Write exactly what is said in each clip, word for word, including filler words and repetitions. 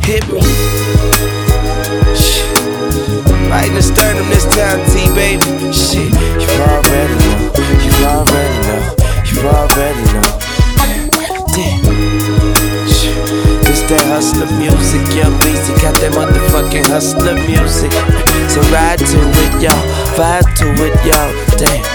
Hit me. Shit. Right in the sternum this time, T, baby. Shit, you already know. You already know. You already know. Damn. Shit. This that hustler music, Young Weezy got that motherfucking hustler music. So ride to it, y'all. Vibe to it, y'all. Damn.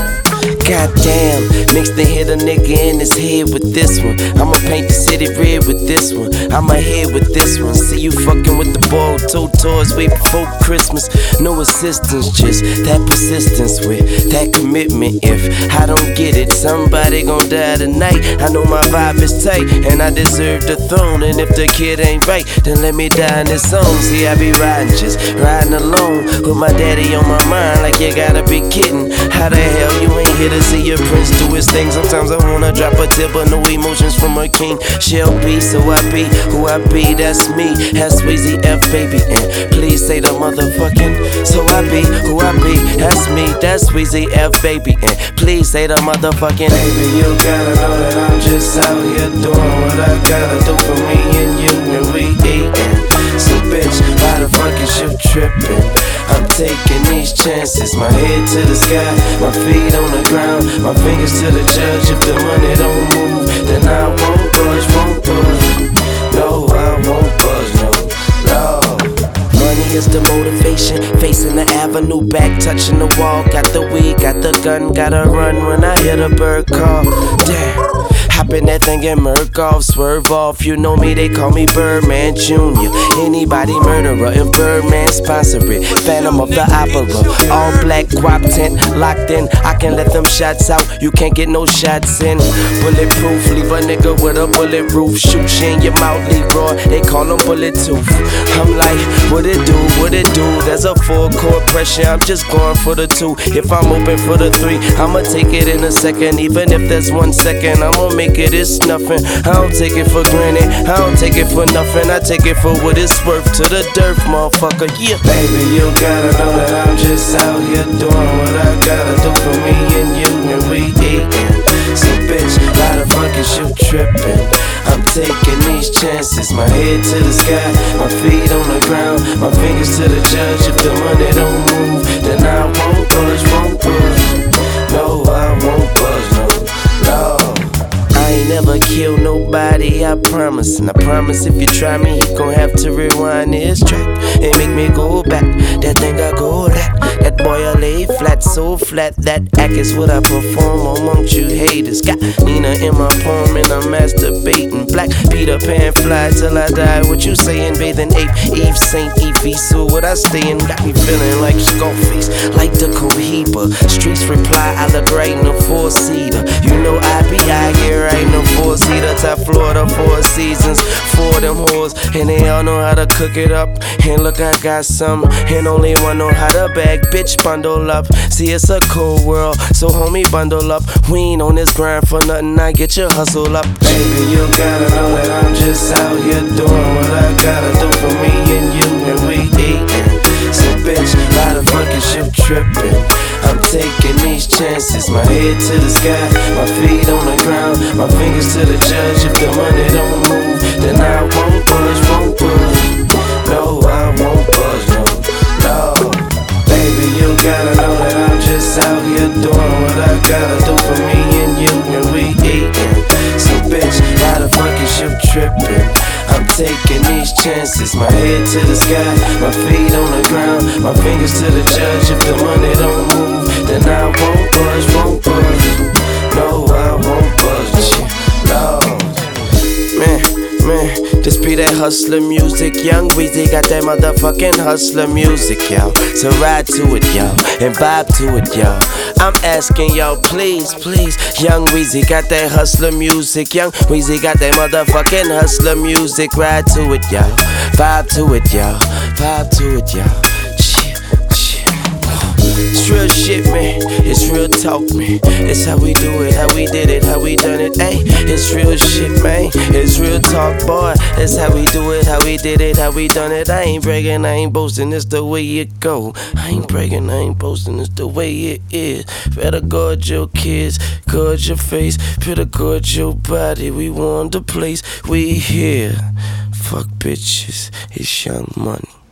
Goddamn, mixed and hit a nigga in his head with this one. I'ma paint the city red with this one. I'ma hit with this one. See you fucking with the ball, two toys way before Christmas. No assistance, just that persistence with that commitment. If I don't get it, somebody gon' die tonight. I know my vibe is tight, and I deserve the throne. And if the kid ain't right, then let me die in this song. See, I be riding, just riding alone with my daddy on my mind. Like you gotta be kidding. How the hell you ain't here to see your prince do his thing? Sometimes I wanna drop a tip, but no emotions from a king. She'll be, so I be who I be, that's me. That's Weezy F, baby, and please say the motherfucking. So I be who I be, that's me. That's Weezy F, baby, and please say the motherfucking. Baby, you gotta know that I'm just out here doing what I gotta do for me and you, and we eatin'. So bitch, why the fuck is you trippin'? I'm taking these chances, my head to the sky, my feet on the ground, my fingers to the judge. If the money don't move, then I won't budge, won't budge. No, I won't budge, no, no. Money is the motivation, facing the avenue, back touching the wall. Got the weed, got the gun, gotta run when I hear the bird call. Damn. Hop in that thing and murk off, swerve off. You know me, they call me Birdman Junior Anybody murderer, if Birdman sponsor it. Phantom of the Opera, all black guap tent, locked in. I can let them shots out, you can't get no shots in. Bulletproof, leave a nigga with a bullet roof. Shoot you in your mouth, Leroy, they call him Bullet Tooth. I'm like, what it do, what it do? There's a full court pressure, I'm just going for the two. If I'm open for the three, I'ma take it in a second. Even if there's one second, I'ma make Make it, it's nothing. I don't take it for granted, I don't take it for nothing. I take it for what it's worth to the dirt, motherfucker, yeah. Baby, you gotta know that I'm just out here doing what I gotta do for me and you, and we eatin'. So bitch, why the fuck is you trippin'? I'm taking these chances, my head to the sky, my feet on the ground, my fingers to the judge. If the money don't move, then I won't budge, won't budge. No, I won't budge, no, no. I ain't never killed nobody, I promise. And I promise if you try me, you gon' have to rewind this track and make me go back. That thing I go that, that boy I lay flat, so flat. That act is what I perform amongst you haters. Got Nina in my poem and I'm masturbating. Black Peter Pan fly till I die. What you saying? Bathing ape, Eve, Saint Evie. So what I stayin', got me feeling like Scarface, like the Cohiba. Streets reply, I look right in the four-seater. You know I be out here right in the four-seater, top Florida, four seasons, for them whores, and they all know how to cook it up. And look, I got some, and only one know how to bag. Bitch, bundle up. See, it's a cold world, so homie, bundle up. We ain't on this grind for nothing. I get your hustle up. Baby, you gotta know that I'm just out here doing what I gotta do for me and you, and we eatin'. So bitch, why the fuck is you trippin'? I'm taking these chances, my head to the sky, my feet on the ground, my fingers to the judge. If the money don't move, then I won't budge, won't budge. No, I won't budge, no, no. Baby, you gotta know that I'm just out here doing what I gotta do for me and you, and we eatin'. So bitch, why the fuck is you trippin'? I'm taking these chances, my head to the sky, my feet on the ground, my fingers to the judge. If the money don't move, then I won't budge, won't budge. No, I won't budge, no. Man, man, this be that hustler music. Young Weezy got that motherfucking hustler music, y'all. So ride to it, y'all, and vibe to it, y'all. I'm asking y'all, please, please. Young Weezy got that hustler music. Young Weezy got that motherfucking hustler music. Ride to it, y'all. Vibe to it, y'all. Vibe to it, y'all. It's real shit, man. It's real talk, man. It's how we do it, how we did it, how we done it, ayy. It's real shit, man. It's real talk, boy. It's how we do it, how we did it, how we done it. I ain't bragging, I ain't boasting, it's the way it go. I ain't bragging, I ain't boasting, it's the way it is. Better guard your kids, guard your face. Better guard your body. We want the place, we here. fuck bitches, it's Young Money.